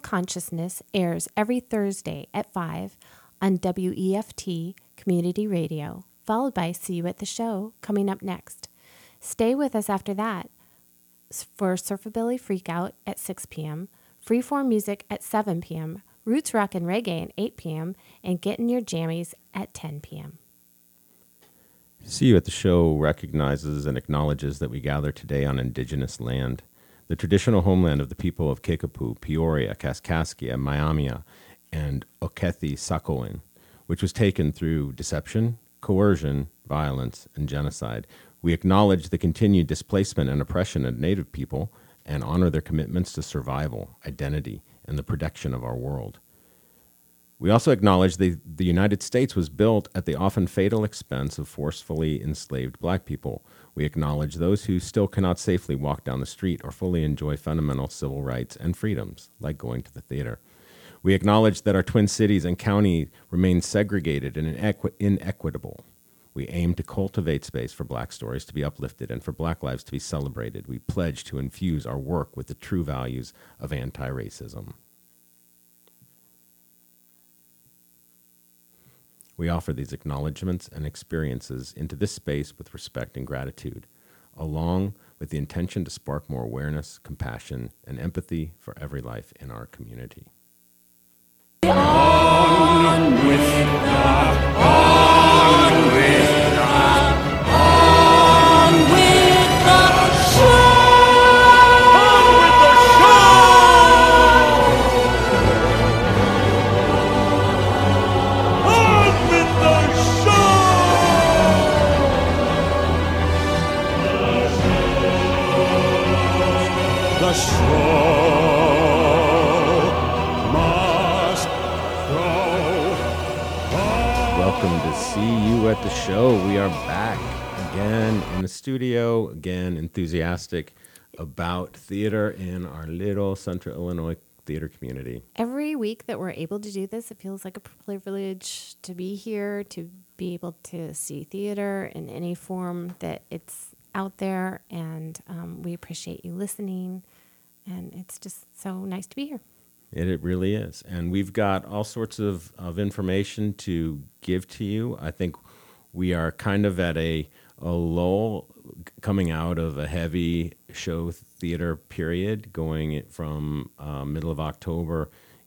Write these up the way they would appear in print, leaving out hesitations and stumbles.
Consciousness airs every Thursday at 5 on WEFT Community Radio, followed by See You at the Show coming up next. Stay with us after that for Surfabilly Freakout at 6 p.m., Freeform Music at 7 p.m., Roots Rock and Reggae at 8 p.m., and Getting Your Jammies at 10 p.m. See You at the Show recognizes and acknowledges that we gather today on Indigenous land, the traditional homeland of the people of Kickapoo, Peoria, Kaskaskia, Miamia, and Okethi-Sakowin, which was taken through deception, coercion, violence, and genocide. We acknowledge the continued displacement and oppression of Native people and honor their commitments to survival, identity, and the protection of our world. We also acknowledge the United States was built at the often fatal expense of forcefully enslaved black people. We acknowledge those who still cannot safely walk down the street or fully enjoy fundamental civil rights and freedoms, like going to the theater. We acknowledge that our twin cities and county remain segregated and inequitable. We aim to cultivate space for black stories to be uplifted and for black lives to be celebrated. We pledge to infuse our work with the true values of anti-racism. We offer these acknowledgments and experiences into this space with respect and gratitude, along with the intention to spark more awareness, compassion, and empathy for every life in our community. On with the, on with the, on with the show! On with the show! On with the show! The show must go on. Welcome to See You at the Show. We are back again in the studio, again enthusiastic about theater in our little Central Illinois theater community. Every week that we're able to do this, it feels like a privilege to be here, to be able to see theater in any form that it's out there, and we appreciate you listening, and it's just so nice to be here. It really is. And we've got all sorts of information to give to you. I think we are kind of at a lull coming out of a heavy show theater period, going from middle of October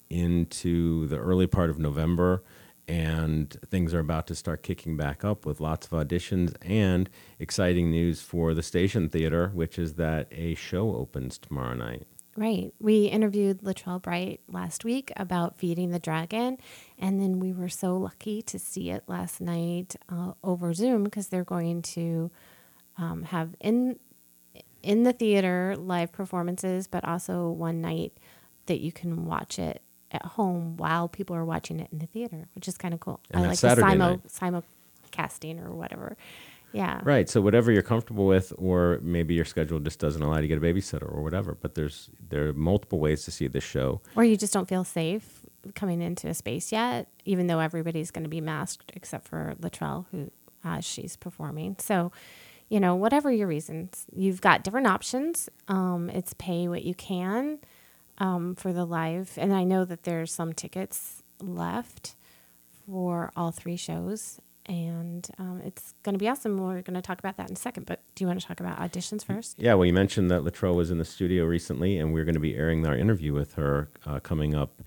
into the early part of November. And things are about to start kicking back up with lots of auditions and exciting news for the Station Theater, which is that a show opens tomorrow night. Right. We interviewed Latrell Bright last week about Feeding the Dragon, and then we were so lucky to see it last night over Zoom, because they're going to have in the theater live performances, but also one night that you can watch it at home while people are watching it in the theater, which is kind of cool. And I that's like Saturday the night. simulcasting or whatever. Yeah. Right. So whatever you're comfortable with, or maybe your schedule just doesn't allow you to get a babysitter or whatever. But there are multiple ways to see this show. Or you just don't feel safe coming into a space yet, even though everybody's going to be masked except for Latrell, who she's performing. So, whatever your reasons, you've got different options. It's pay what you can for the live. And I know that there's some tickets left for all three shows. And it's going to be awesome. We're going to talk about that in a second. But do you want to talk about auditions first? Yeah, well, you mentioned that Latrell was in the studio recently, and we're going to be airing our interview with her coming up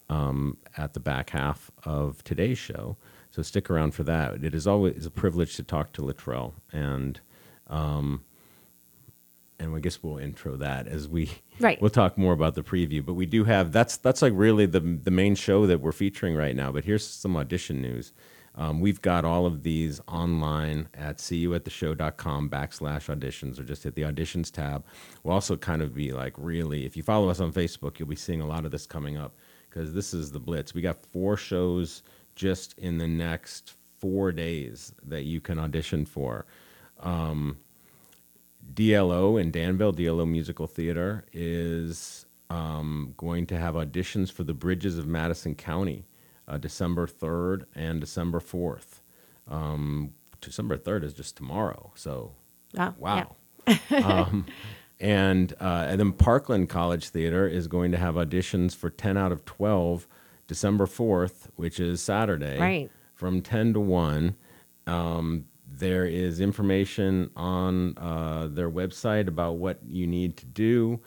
at the back half of today's show. So stick around for that. It is always a privilege to talk to Latrell, and I guess we'll intro that as we we'll talk more about the preview. But we do have that's like really the main show that we're featuring right now. But here's some audition news. We've got all of these online at seeyouattheshow.com/auditions, or just hit the auditions tab. We'll also kind of be like, really, if you follow us on Facebook, you'll be seeing a lot of this coming up, because this is the blitz. We got 4 shows just in the next 4 days that you can audition for. DLO in Danville, DLO Musical Theater, is going to have auditions for the Bridges of Madison County. December 3rd and December 4th. December 3rd is just tomorrow, so wow. Yeah. And then Parkland College Theater is going to have auditions for 10 out of 12 December 4th, which is Saturday, Right. from 10 to 1. There is information on their website about what you need to do.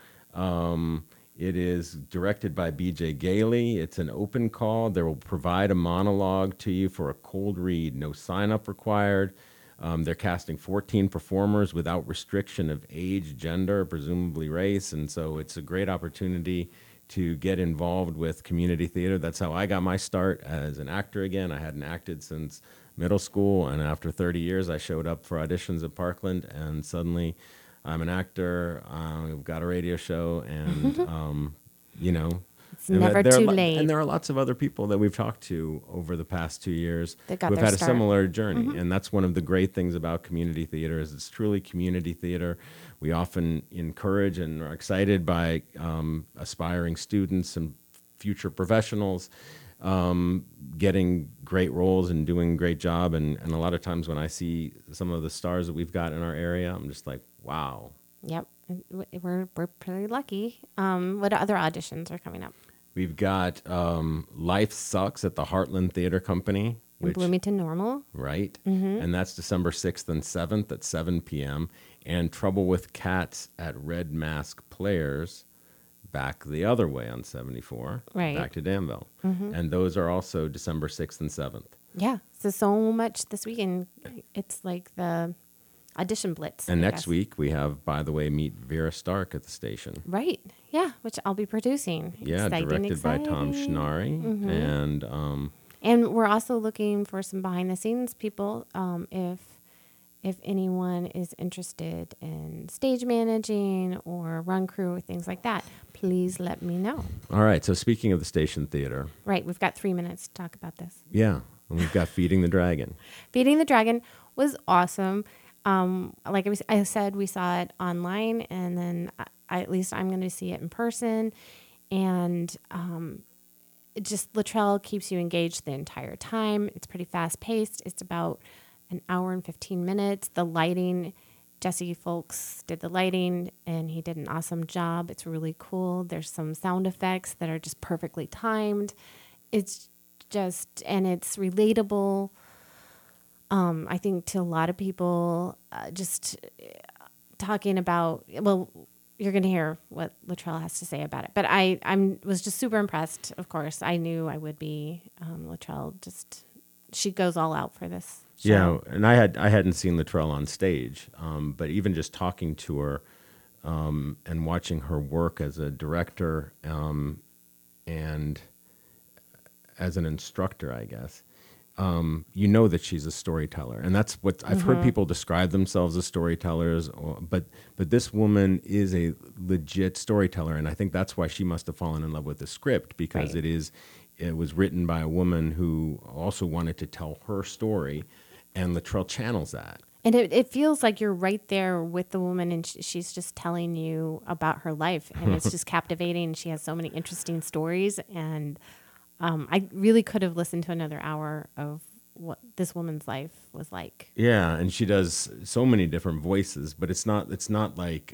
It is directed by B.J. Gailey. It's an open call. They will provide a monologue to you for a cold read. No sign-up required. They're casting 14 performers without restriction of age, gender, presumably race, and so it's a great opportunity to get involved with community theater. That's how I got my start as an actor again. I hadn't acted since middle school, and after 30 years, I showed up for auditions at Parkland, and suddenly I'm an actor. I've got a radio show, and It's never too late. And there are lots of other people that we've talked to over the past 2 years That got who've their had a start. similar journey. And that's one of the great things about community theater is it's truly community theater. We often encourage and are excited by aspiring students and future professionals getting great roles and doing a great job. And a lot of times when I see some of the stars that we've got in our area, I'm just like, wow. Yep. We're pretty lucky. What other auditions are coming up? We've got Life Sucks at the Heartland Theater Company. In Bloomington Normal. Right. And that's December 6th and 7th at 7 p.m. And Trouble with Cats at Red Mask Players back the other way on 74. Right. Back to Danville. And those are also December 6th and 7th. Yeah. So much this weekend. It's like the audition blitz. And I next guess. week we have, by the way, Meet Vera Stark at the station. Right. Yeah. Which I'll be producing. Yeah, Exciting, directed by Tom exciting. Schnari. And we're also looking for some behind the scenes people. If anyone is interested in stage managing or run crew or things like that, please let me know. All right. So speaking of the station theater, Right. We've got 3 minutes to talk about this. yeah, and we've got Feeding the Dragon. Feeding the Dragon was awesome. Like I said, we saw it online, and then at least I'm going to see it in person. And it just Latrell keeps you engaged the entire time. It's pretty fast paced. It's about an hour and 15 minutes. The lighting, Jesse Folks did the lighting, and he did an awesome job. It's really cool. There's some sound effects that are just perfectly timed. It's just, and it's relatable. I think to a lot of people, just talking about, well, you're going to hear what Latrell has to say about it. But I was just super impressed, of course. I knew I would be. Latrell just, she goes all out for this show. Yeah, and I hadn't seen Latrell on stage, but even just talking to her and watching her work as a director and as an instructor, I guess, you know that she's a storyteller, and that's what I've heard people describe themselves as storytellers. But this woman is a legit storyteller, and I think that's why she must have fallen in love with the script because Right. it was written by a woman who also wanted to tell her story, and Latrell channels that. And it feels like you're right there with the woman, and she's just telling you about her life, and it's just captivating. She has so many interesting stories, and I really could have listened to another hour of what this woman's life was like. Yeah, and she does so many different voices, but it's not like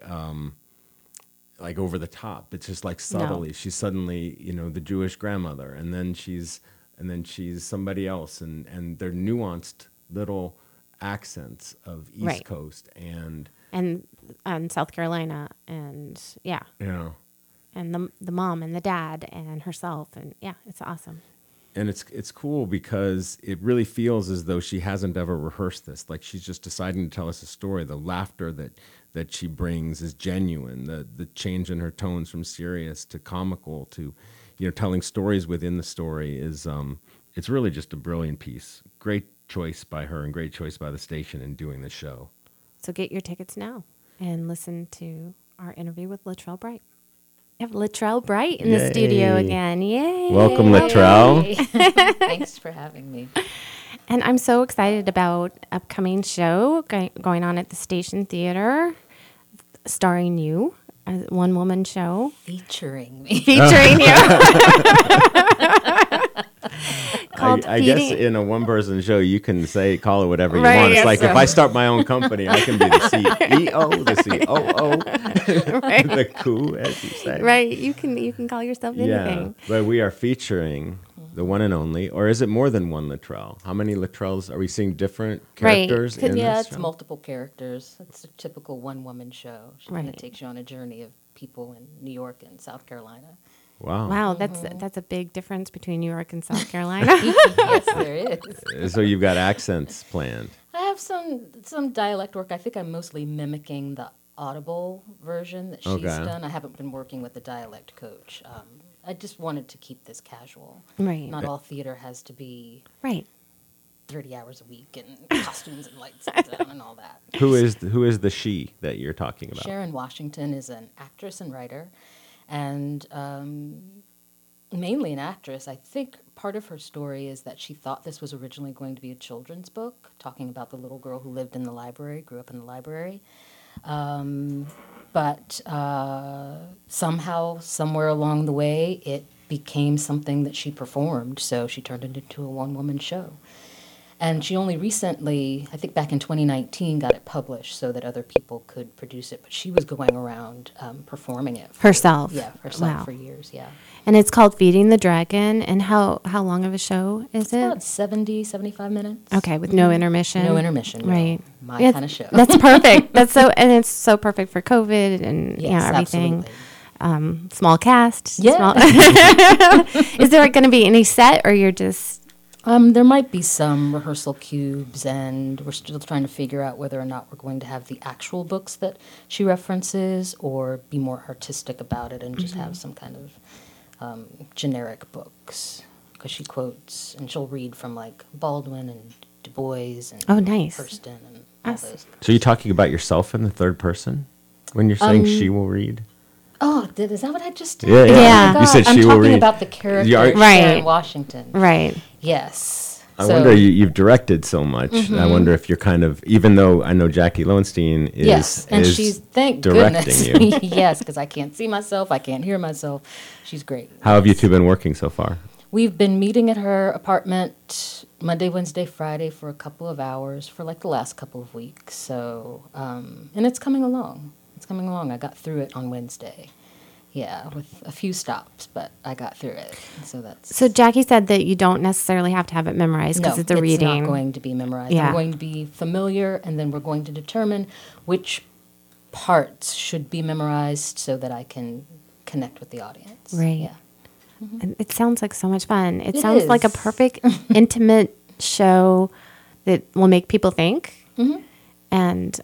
over the top. It's just like subtly. No. She's suddenly, the Jewish grandmother, and then she's somebody else, and they're nuanced little accents of East Right. Coast and South Carolina, and yeah, and the mom and the dad and herself, and yeah, it's awesome. And it's cool because it really feels as though she hasn't ever rehearsed this. Like she's just deciding to tell us a story. The laughter that she brings is genuine. The change in her tones from serious to comical to, telling stories within the story is it's really just a brilliant piece. Great choice by her and great choice by the station in doing the show. So get your tickets now and listen to our interview with Latrell Bright. We have Latrell Bright in the Yay. studio again. Yay! Welcome, Latrell. Thanks for having me. And I'm so excited about upcoming show going on at the Station Theater, starring you, as one woman show Featuring me. featuring you. Called I I guess feeding- in a one-person show, you can call it whatever you Right, want. It's yes, like so. if I start my own company, I can be the CEO, the COO, the coup, as you say. Right. You can call yourself anything. Yeah, but we are featuring the one and only, or is it more than one Luttrell? How many Luttrells are we seeing? Different Right. characters in Yeah, this it's show? multiple characters. It's a typical one-woman show. She kind of Right. takes you on a journey of people in New York and South Carolina. Wow. Wow, that's a big difference between New York and South Carolina. Yes, there is. So you've got accents planned. I have some dialect work. I think I'm mostly mimicking the Audible version that she's Okay. done. I haven't been working with the dialect coach. I just wanted to keep this casual. Right. Not all theater has to be Right. 30 hours a week and costumes and lights and sound and all that. Who is the she that you're talking about? Sharon Washington is an actress and writer, and mainly an actress. I think part of her story is that she thought this was originally going to be a children's book, talking about the little girl who lived in the library, grew up in the library. But somehow, somewhere along the way, it became something that she performed, so she turned it into a one-woman show. And she only recently, I think back in 2019, got it published so that other people could produce it. But she was going around performing it. Herself. Yeah, herself Wow. for years, yeah. And it's called Feeding the Dragon. And how long of a show is It's it? about 70, 75 minutes. Okay, with no intermission. No intermission, no. Right. My Yeah, kind of show. That's perfect. And it's so perfect for COVID and Yes, everything. absolutely. Small cast. Yeah. Is there going to be any set, or you're just There might be some rehearsal cubes, and we're still trying to figure out whether or not we're going to have the actual books that she references or be more artistic about it and just have some kind of generic books. Because she quotes, and she'll read from like Baldwin and Du Bois and Oh, nice. Hurston and all Awesome. those. So you're talking about yourself in the third person when you're saying she will read? Oh, is that what I just did? Yeah, yeah. Yeah. Oh my You God, said I'm she will talking read. about the character You are- Right. Sharon Washington. right? Yes. I wonder, you've directed so much. I wonder if you're kind of, even though I know Jackie Lowenstein is, Yes, and is she's, thank directing goodness. you. Yes, because I can't see myself, I can't hear myself. She's great. How have you two been working so far? We've been meeting at her apartment Monday, Wednesday, Friday for a couple of hours for like the last couple of weeks. So, and it's coming along. It's coming along. I got through it on Wednesday. Yeah, with a few stops, but I got through it. So that's So Jackie said that you don't necessarily have to have it memorized because no, it's a reading. not going to be memorized. Yeah. I'm going to be familiar, and then we're going to determine which parts should be memorized so that I can connect with the audience. Right. Yeah. And it sounds like so much fun. It It sounds like a is. perfect, intimate show that will make people think, Mm-hmm. and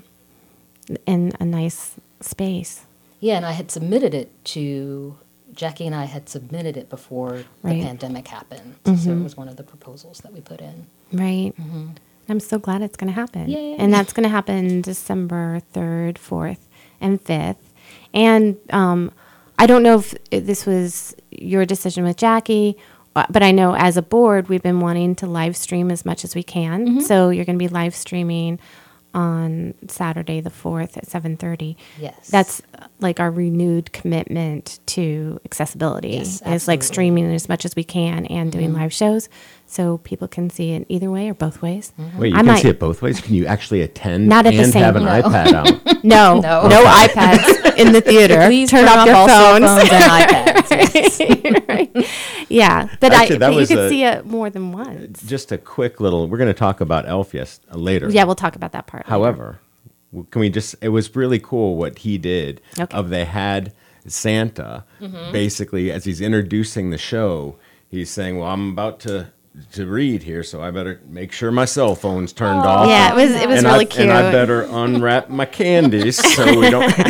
in a nice space. Yeah, and I had submitted it to Jackie, and I had submitted it before Right. the pandemic happened. So it was one of the proposals that we put in. Right. I'm so glad it's going to happen. Yay. And that's going to happen December 3rd, 4th, and 5th. And I don't know if this was your decision with Jackie, but I know as a board, we've been wanting to live stream as much as we can. So you're going to be live streaming on Saturday the 4th at 7:30. Yes. That's like our renewed commitment to accessibility. Yes, It's like absolutely. streaming as much as we can and doing live shows so people can see it either way or both ways. Wait, you I can might- see it both ways? Can you actually attend Not at the and same- have an No. iPad out? No, No. no iPads in the theater. Please turn off your all cell phones. and iPads. Right. Yeah, but Actually, that but you was could a- see it more than once. Just a quick little, we're going to talk about Elf later. Yeah, we'll talk about that part. later. However, can we just, it was really cool what he did Okay. of they had Santa basically as he's introducing the show, he's saying, well, I'm about to read here, so I better make sure my cell phone's turned off. Yeah, it was and really I, cute. And I better unwrap my candies so we don't.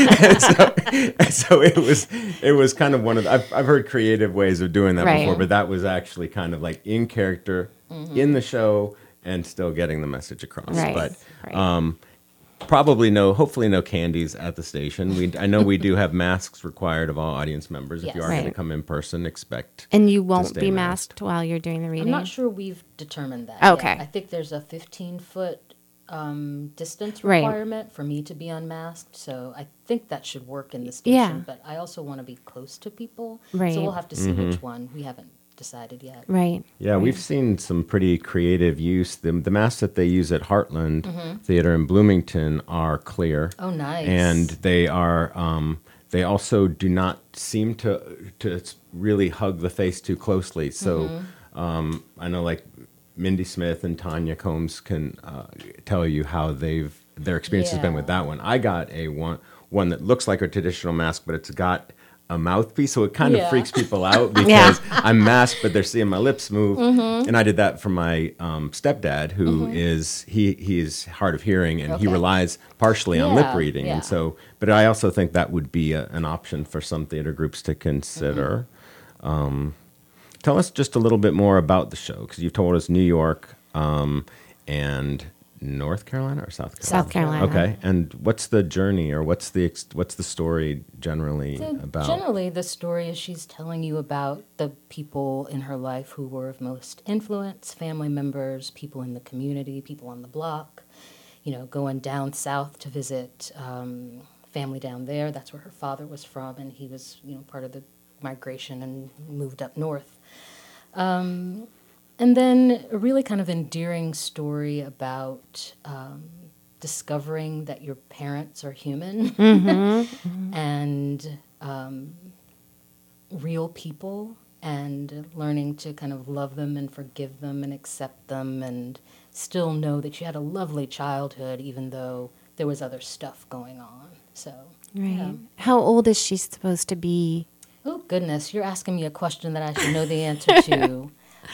so it was kind of one of the, I've heard creative ways of doing that Right. before, but that was actually kind of like in character in the show and still getting the message across. Right. But right. hopefully no candies at the station. I know we do have masks required of all audience members. If you Yes. are going to Right. come in person, expect. And you won't stay be masked. masked while you're doing the reading. I'm not sure we've determined that. Okay. Yet. I think there's a 15-foot distance Right. requirement for me to be unmasked, so I think that should work in the Yeah. station. But I also want to be close to people, Right. so we'll have to see which one. We haven't decided yet. Right. Yeah, right. we've seen some pretty creative use. The masks that they use at Heartland Theater in Bloomington are clear. Oh, nice. And they are. They also do not seem to really hug the face too closely. So I know, like Mindy Smith and Tanya Combs can tell you how their experience has been with that one. I got a one that looks like a traditional mask, but it's got a mouthpiece, so it kind of freaks people out because I'm masked, but they're seeing my lips move. And I did that for my stepdad, who is he is hard of hearing, and he relies partially on lip reading. And so, but I also think that would be an option for some theater groups to consider. Tell us just a little bit more about the show, because you've told us New York and North Carolina or South Carolina? South Carolina. Okay, and what's the journey, or what's the story generally about? Generally, the story is she's telling you about the people in her life who were of most influence, family members, people in the community, people on the block, going down south to visit family down there. That's where her father was from, and he was, part of the migration and moved up north. And then a really kind of endearing story about discovering that your parents are human and real people, and learning to kind of love them and forgive them and accept them, and still know that you had a lovely childhood even though there was other stuff going on. So, Right. yeah. How old is she supposed to be? Oh, goodness, you're asking me a question that I should know the answer to.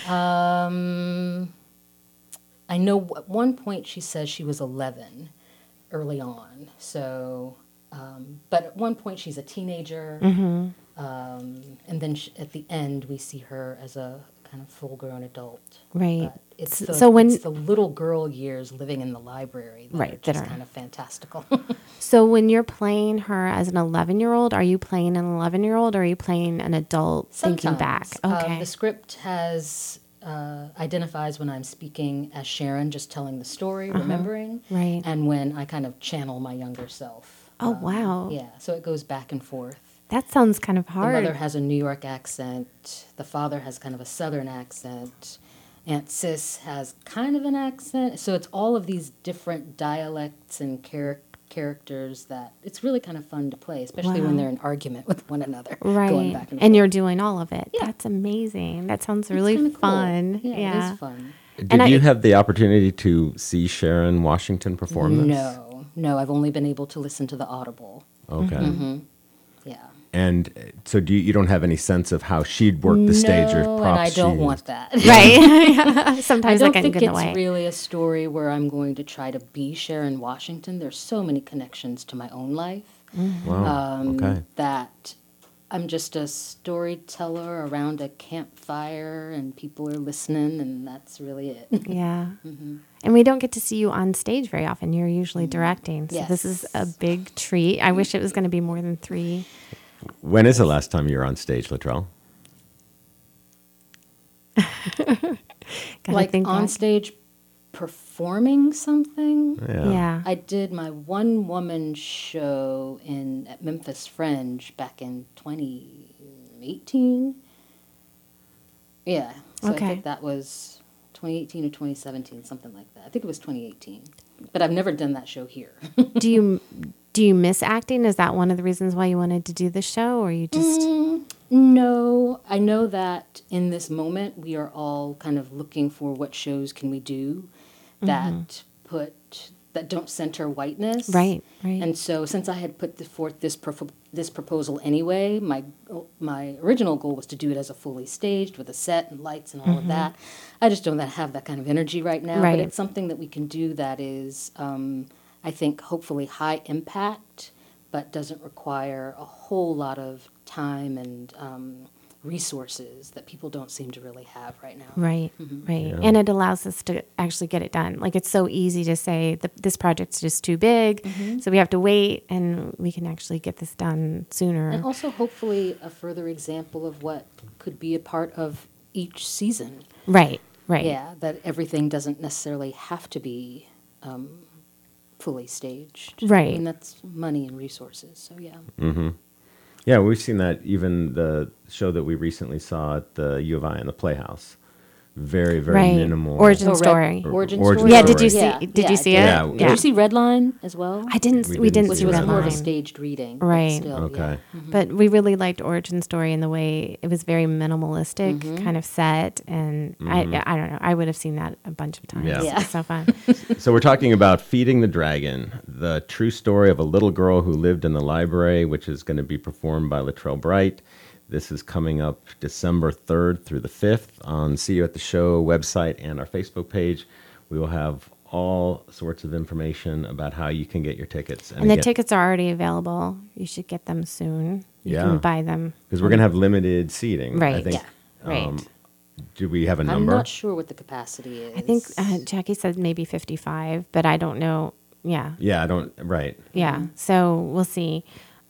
I know at one point she says she was 11 early on. So, but at one point she's a teenager. And then at the end we see her as a kind of full-grown adult. Right. But it's So the, when- it's the little girl years living in the library that Right, are that just are- kind of fantastical. So when you're playing her as an 11-year-old, are you playing an 11-year-old or are you playing an adult thinking back? Sometimes. Okay. The script has identifies when I'm speaking as Sharon, just telling the story, remembering, Right. and when I kind of channel my younger self. Oh, wow. Yeah, so it goes back and forth. That sounds kind of The hard. mother has a New York accent. The father has kind of a Southern accent. Aunt Sis has kind of an accent. So it's all of these different dialects and characters that it's really kind of fun to play, especially Wow. when they're in argument with one another. Going Right. back and And forth. you're doing all of it. Yeah. That's amazing. That sounds It's really kinda cool. fun. Yeah, it is fun. Did And you I- have the opportunity to see Sharon Washington perform this? No, I've only been able to listen to the Audible. Okay. Yeah. And so you don't have any sense of how she'd work the stage or No, props and I she don't used? want that. Right. Sometimes I that don't can think get in it's the way. really a story where I'm going to try to be Sharon Washington. There's so many connections to my own life Wow. Okay. that I'm just a storyteller around a campfire and people are listening, and that's really it. Yeah. Mm-hmm. And we don't get to see you on stage very often. You're usually directing. So this is a Yes. big treat. I wish it was going to be more than 3. When is the last time you were on stage, Latrell? Gotta Like think on back. stage performing something. Yeah. I did my one-woman show at Memphis Fringe back in 2018. Yeah, so Okay. I think that was 2018 or 2017, something like that. I think it was 2018. But I've never done that show here. Do you miss acting? Is that one of the reasons why you wanted to do the show, or you just No, I know that in this moment we are all kind of looking for what shows can we do that don't center whiteness. Right, right. And so since I had put forth this proposal anyway, my original goal was to do it as a fully staged with a set and lights and all of that. I just don't have that kind of energy right now, Right. but it's something that we can do that is I think hopefully high impact, but doesn't require a whole lot of time and resources that people don't seem to really have right now. right, right? And it allows us to actually get it done. Like it's so easy to say this project's just too big, so we have to wait, and we can actually get this done sooner. And also hopefully a further example of what could be a part of each season. Right, right. Yeah, that everything doesn't necessarily have to be fully staged. Right. I mean, that's money and resources, so yeah. Yeah, we've seen that. Even the show that we recently saw at the U of I in the Playhouse, very, very Right. minimal. Origin Red- story. Origin Origin story. Yeah, did you see? Yeah, Did yeah, you I see did. it? Yeah. Did you see Redline as well? I didn't. We We didn't didn't see see Which was Redline. more of a Redline. staged reading. but Right. Still, Okay. Yeah. But we really liked Origin Story in the way it was very minimalistic, kind of set, and I don't know. I would have seen that a bunch of times. Yeah. Yeah. It's so fun. So we're talking about Feeding the Dragon, the true story of a little girl who lived in the library, which is going to be performed by Latrell Bright. This is coming up December 3rd through the 5th on See You at the Show website and our Facebook page. We will have all sorts of information about how you can get your tickets. And the tickets are already available. You should get them soon. You Yeah. can buy them. Because we're going to have limited seating. I Right. think. Yeah. Right. Do we have a I'm number? not sure what the capacity is. I think Jackie said maybe 55, but I don't know. Yeah. Yeah, I don't. Right. Yeah. So we'll see.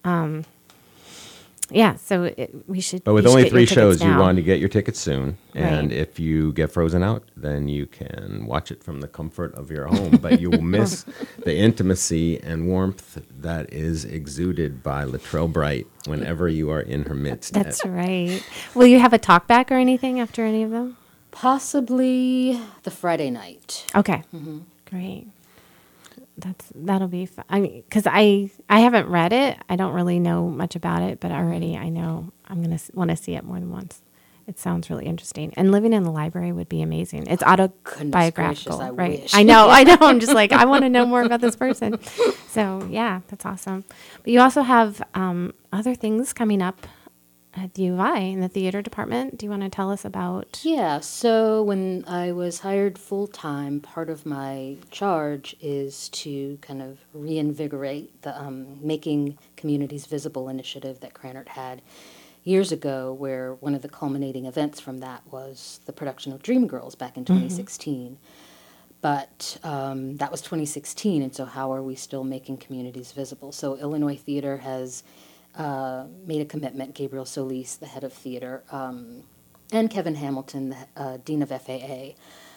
Yeah. So we should. But with you should only get your 3 shows, tickets you now. want to get your tickets soon. And Right. if you get frozen out, then you can watch it from the comfort of your home. But you will miss the intimacy and warmth that is exuded by Latrell Bright whenever you are in her midst. That's right. Will you have a talk back or anything after any of them? possibly the Friday night. Okay. Great. That'll be fun. I mean, because I haven't read it. I don't really know much about it, but already I know I'm going to want to see it more than once. It sounds really interesting. And living in the library would be amazing. It's autobiographical, gracious, I right? wish. I know. I'm just like, I want to know more about this person. So, yeah, that's awesome. But you also have other things coming up at the U of I in the theater department. Do you want to tell us about? Yeah, so when I was hired full-time, part of my charge is to kind of reinvigorate the Making Communities Visible initiative that Cranert had years ago, where one of the culminating events from that was the production of Dreamgirls back in 2016. But that was 2016, and so how are we still making communities visible? So Illinois Theater has made a commitment, Gabriel Solis, the head of theater, and Kevin Hamilton, the dean of FAA,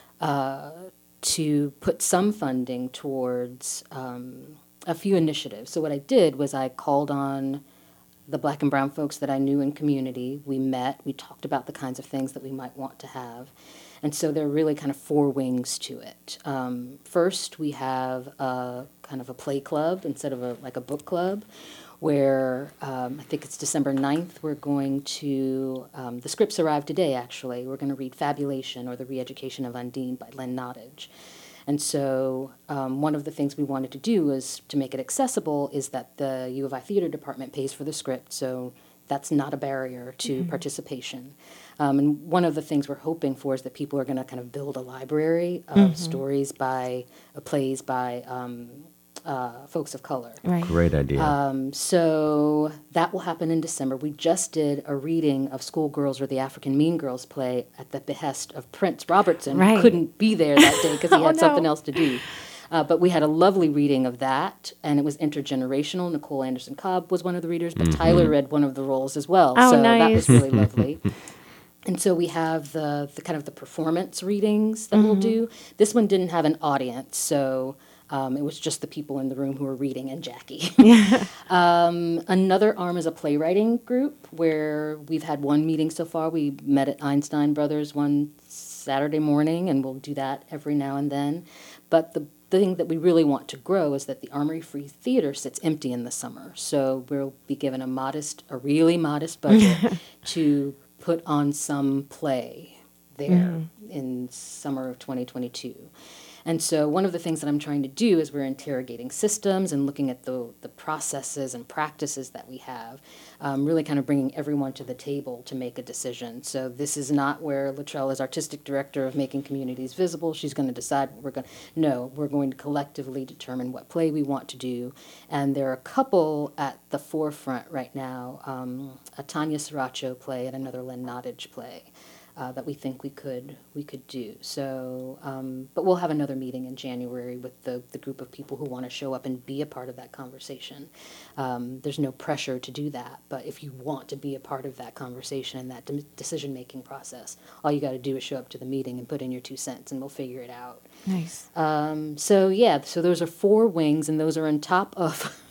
to put some funding towards a few initiatives. So what I did was I called on the Black and brown folks that I knew in community. We met, we talked about the kinds of things that we might want to have. And so there are really kind of 4 wings to it. First, we have a kind of a play club instead of a book club, where I think it's December 9th, we're going to, the scripts arrived today actually, we're going to read Fabulation, or The Re-Education of Undine by Len Nottage. And so one of the things we wanted to do is to make it accessible is that the U of I Theater Department pays for the script, so that's not a barrier to participation. And one of the things we're hoping for is that people are going to kind of build a library of stories by, plays by folks of color. Right. Great idea. So that will happen in December. We just did a reading of Schoolgirls, or the African Mean Girls play, at the behest of Prince Robertson, Right. who couldn't be there that day because he had no. something else to do. But we had a lovely reading of that, and it was intergenerational. Nicole Anderson Cobb was one of the readers, but Tyler read one of the roles as well. Oh, so that was nice. really lovely. And so we have the kind of the performance readings that we'll do. This one didn't have an audience, so it was just the people in the room who were reading and Jackie. Another arm is a playwriting group where we've had one meeting so far. We met at Einstein Brothers one Saturday morning, and we'll do that every now and then. But the thing that we really want to grow is that the Armory Free Theater sits empty in the summer. So we'll be given a really modest budget to put on some play there in summer of 2022. And so one of the things that I'm trying to do is we're interrogating systems and looking at the processes and practices that we have, really kind of bringing everyone to the table to make a decision. So this is not where Latrell is artistic director of Making Communities Visible. She's going to decide what we're going to... No, we're going to collectively determine what play we want to do. And there are a couple at the forefront right now, a Tanya Sriracho play and another Len Nottage play. That we think we could do. So, but we'll have another meeting in January with the group of people who want to show up and be a part of that conversation. There's no pressure to do that, but if you want to be a part of that conversation and that decision-making process, all you got to do is show up to the meeting and put in your 2 cents, and we'll figure it out. Nice. So those are 4 wings, and those are on top of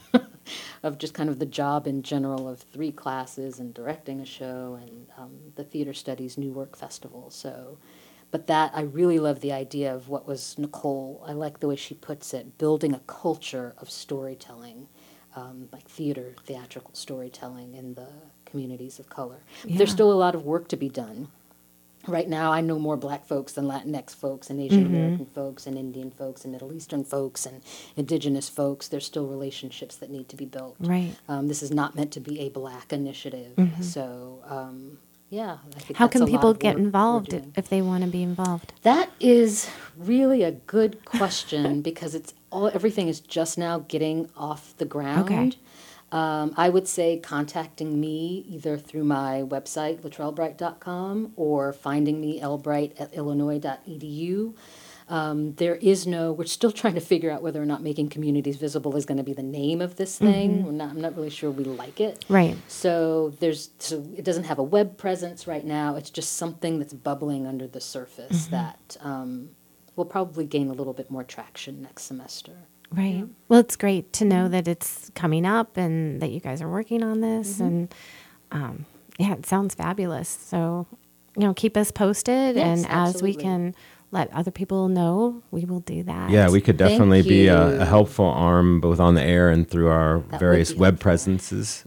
of just kind of the job in general of 3 classes and directing a show and the Theater Studies New Work Festival. So, but that, I really love the idea of what was Nicole. I like the way she puts it, building a culture of storytelling, like theatrical storytelling in the communities of color. Yeah. There's still a lot of work to be done. Right now, I know more Black folks than Latinx folks and Asian American folks and Indian folks and Middle Eastern folks and Indigenous folks. There's still relationships that need to be built. Right. This is not meant to be a Black initiative. So, yeah. I think How that's can a lot people of get work we're involved doing. if they want to be involved? That is really a good question because everything is just now getting off the ground. Okay. I would say contacting me either through my website, latrellbright.com, or finding me lbright@illinois.edu. We're still trying to figure out whether or not making communities visible is going to be the name of this thing. I'm not really sure we like it. Right. So it doesn't have a web presence right now. It's just something that's bubbling under the surface that will probably gain a little bit more traction next semester. Right. Well, it's great to know that it's coming up and that you guys are working on this. And yeah, it sounds fabulous. So, keep us posted. Yes, and as we absolutely. can let other people know, we will do that. Yeah, we could definitely Thank be you. a helpful arm both on the air and through our That would various be web helpful. presences.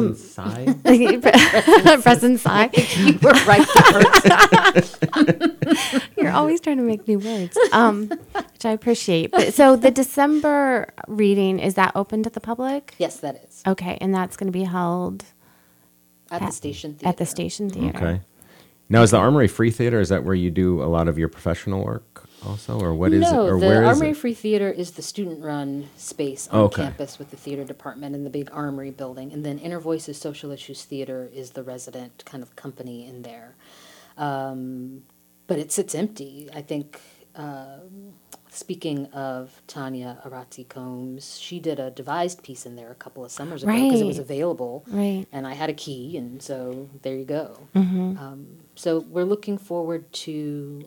Present side. You were right the first time. You're always trying to make new words, which I appreciate. But so the December reading, is that open to the public? Yes, that is. Okay, and that's going to be held At the Station Theater. at the Station Theater. Okay. Now, is the Armory Free Theater, is that where you do a lot of your professional work also? Or what is it? No, Or the where is Armory it? Free Theater is the student-run space on Okay. campus with the theater department in the big Armory building. And then Inner Voices Social Issues Theater is the resident kind of company in there. But it sits empty. I think, speaking of Tanya Aratzi Combs, she did a devised piece in there a couple of summers ago because it was Right. available. Right. And I had a key, and so there you go. Mm-hmm. So we're looking forward to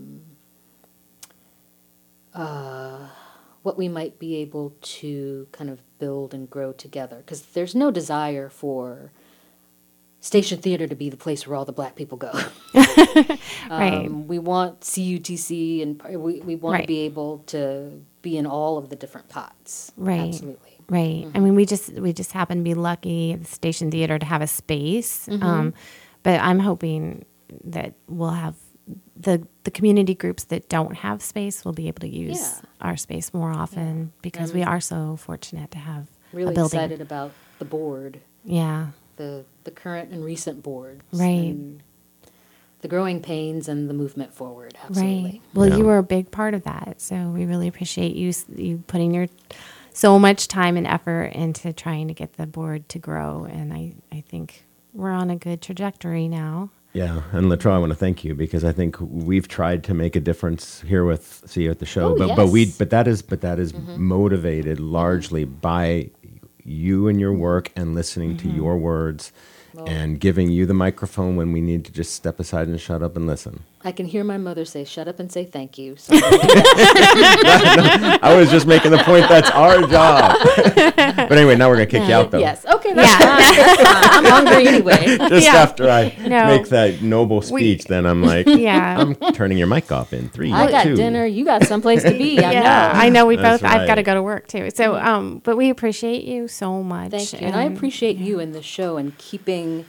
what we might be able to kind of build and grow together. Because there's no desire for Station Theater to be the place where all the Black people go. Right. We want CUTC, and we want Right. to be able to be in all of the different pots. Right. Absolutely. Right. I mean, we just happen to be lucky at the Station Theater to have a space. But I'm hoping that we'll have the community groups that don't have space will be able to use Yeah. our space more often because we are so fortunate to have Really a building. excited about the board. Yeah. The current and recent boards. Right. And the growing pains and the movement forward. Absolutely. Right. Well, Yeah. you were a big part of that, so we really appreciate you putting your so much time and effort into trying to get the board to grow, and I think we're on a good trajectory now. Yeah, and Latrell, I want to thank you because I think we've tried to make a difference here with See You at the Show, Oh, but yes. that is motivated largely by you and your work and listening to your words and giving you the microphone when we need to just step aside and shut up and listen. I can hear my mother say, "Shut up and say thank you." So I'm gonna do that. I was just making the point that's our job. But anyway, now we're gonna kick you out though. Yes. Okay. That's Yeah. fine. That's fine. I'm hungry anyway. Just Yeah. after I No. make that noble speech, then I'm like, Yeah. I'm turning your mic off in 3, I got 2. dinner. You got someplace to be. I Yeah, know. I know we That's both. I've got to right. go to work too. So, but we appreciate you so much. Thank you, and I appreciate you in the show and keeping,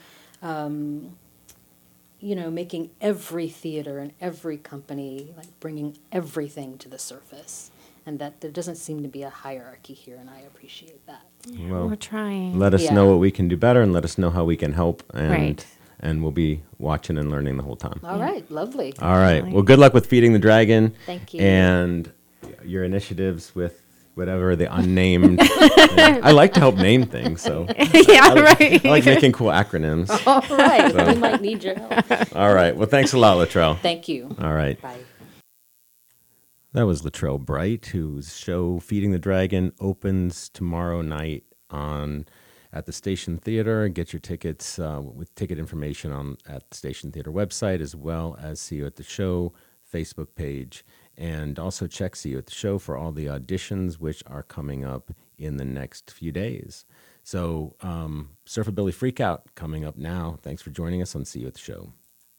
making every theater and every company, like bringing everything to the surface, and that there doesn't seem to be a hierarchy here, and I appreciate that. Well, We're trying. let us Yeah. know what we can do better and let us know how we can help. And, Right. and we'll be watching and learning the whole time. All right, lovely. All right. Definitely. Well, good luck with Feeding the Dragon. Thank you. And your initiatives with whatever the unnamed. I like to help name things, so Yeah, right. I like making cool acronyms. All right, So- we might need your help. All right. Well, thanks a lot, Latrell. Thank you. All right. Bye. That was Latrell Bright, whose show Feeding the Dragon opens tomorrow night at the Station Theater. Get your tickets with ticket information at the Station Theater website, as well as See You at the Show Facebook page. And also check See You at the Show for all the auditions, which are coming up in the next few days. So Surfabilly Freakout coming up now. Thanks for joining us on See You at the Show.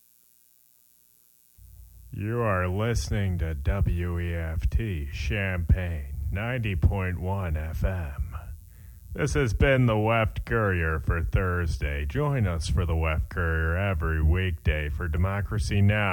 You are listening to WEFT Champaign 90.1 FM. This has been the Weft Courier for Thursday. Join us for the Weft Courier every weekday for Democracy Now!